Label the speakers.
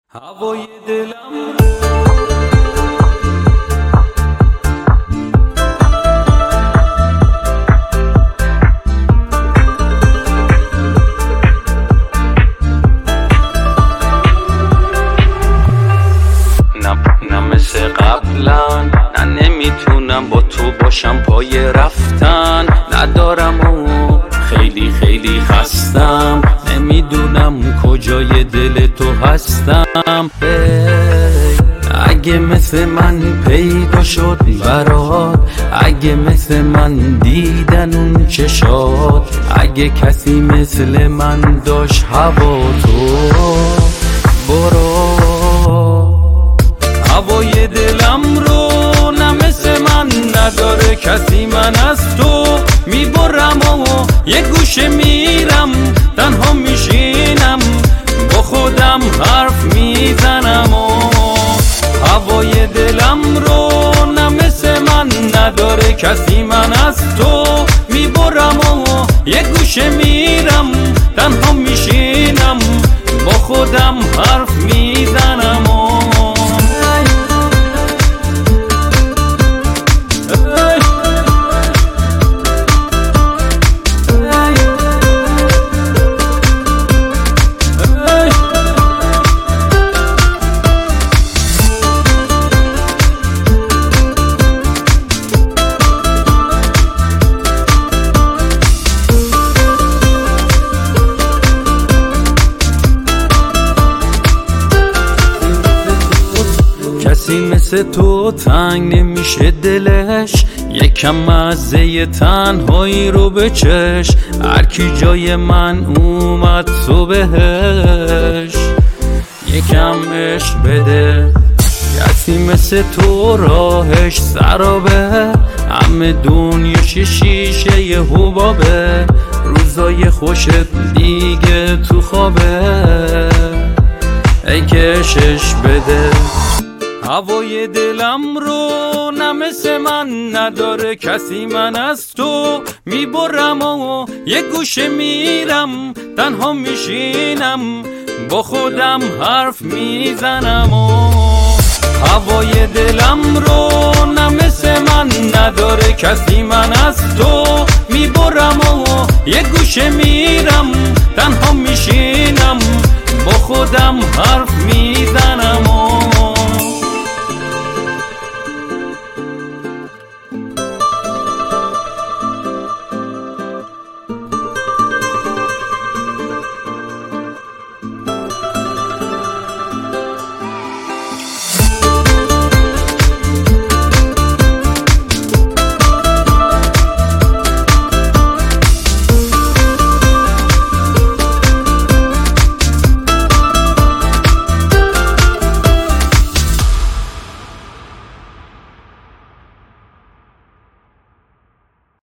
Speaker 1: هوای دلم نه مثل قبلا، نه نمیتونم با تو باشم پای رفتن ندارم و خیلی خیلی خستم، نمیدونم کجای دل تو هستم. اگه مثل من پیدا شد برات، اگه مثل من دیدن اون چشات، اگه کسی مثل من داشت هوا تو برو. هوای دلم رو نه مثل من نداره کسی، من از تو میبرم و یه گوشه میرم، تنها میشینم با خودم حرف میزنم و هوای دلم رو نه مثل من نداره کسی، من از تو میبرم و یه گوشه میرم، تنها میشینم با خودم حرف میزنم و کسی مثل تو تنگ نمیشه دلش، یکم مزه تنهایی رو بچش، هر کی جای من اومد تو بهش یکم عشق بده. کسی مثل تو راهش سرابه، همه دنیا شیشه یه حبابه، روزای خوشت دیگه تو خوابه ای کشش بده. هوای دلم رو نه مثل من نداره کسی، من از تو میبرم و یه گوشه میرم، تنها میشینم با خودم حرف میزنم و هوای دلم رو نه مثل من نداره کسی، من از تو میبرم و یه گوشه میرم، تنها میشینم با خودم حرف میزنم.